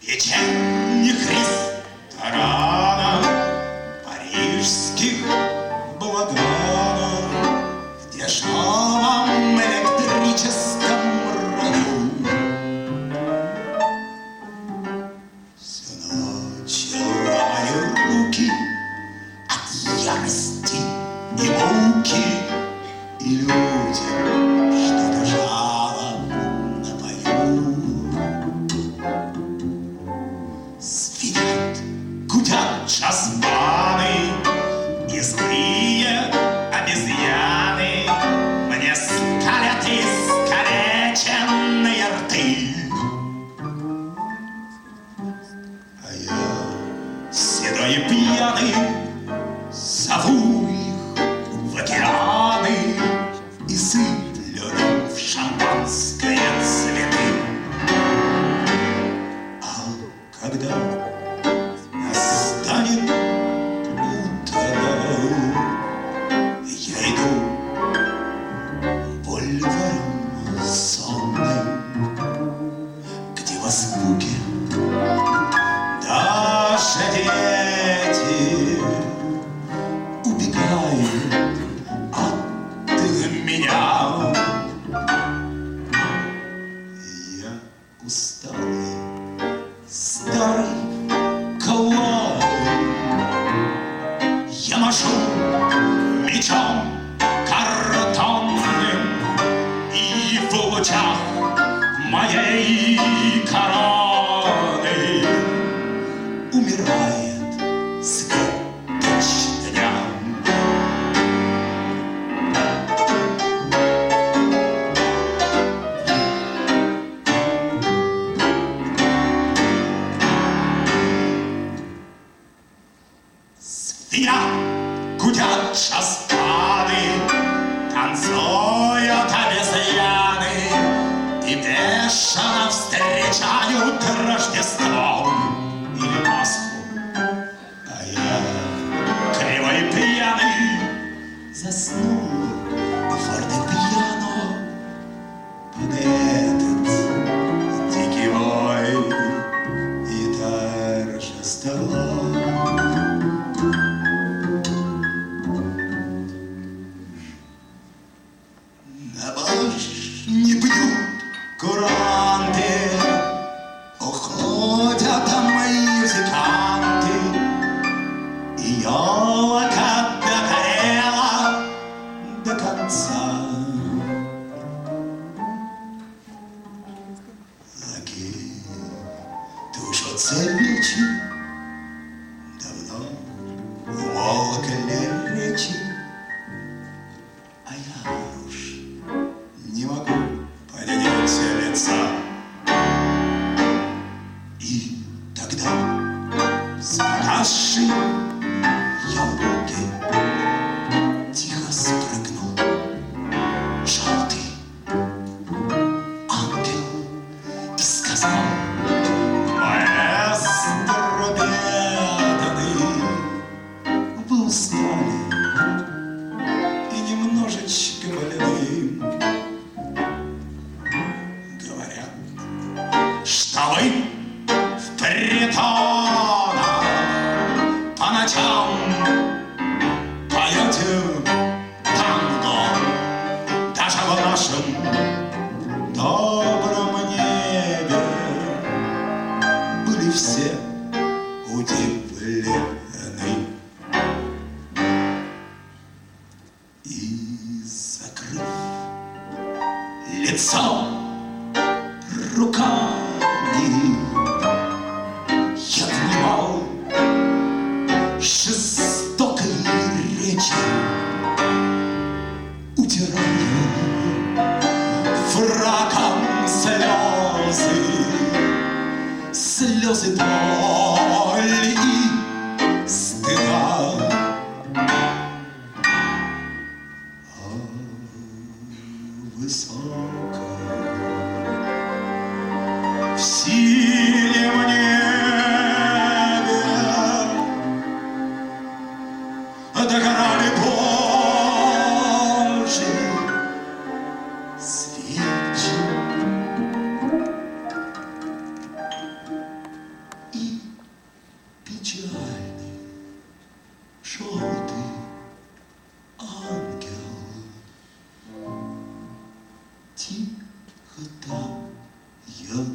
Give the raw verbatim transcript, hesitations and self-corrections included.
вечерних ресторанов, парижских балаганов, в дешевом электрическом раю. Всю ночь ломаю руки от ярости и муки, и людям что-то жалобно пою. Звенят, гудят джаз-баны, и злые обезьяны мне скалят искалеченные рты. А я, седой и пьяный, зову их в океаны и сыплю им в шампанское цветы. А когда настанет утро, я иду бульваром сонным, где во звуке даже дети убегают от меня. Я усталый старый клоун, я машу мечом картонным, и в лучах моей короны умирает светоч дня. Звенят, гудят джаз-баны, танцуют обезьяны и бешено встречают Рождество или Пасху. А я, кривой и пьяный, заснул фортепиано под этот дикий вой и торжество. На башне бьют куранты, уходят мои музыканты, и елка догорела до конца. Лакей тушат свечи, давно умолкли речи, а я уж не могу поднять лица. И тогда с параши я в руки тихо спрыгнул. Желтый ангел и сказал: маэстро бедный, вы устали и немножечко больны. Говорят, что вы в притонах по ночам поете танго. Даже в нашем добром небе были все удивлены. И, закрыв лицо руками, я внимал жестокой речи, утирая фраком слезы, слезы боли и стыда. А высоко в синем небе догорали Божьи свечи. тихо там я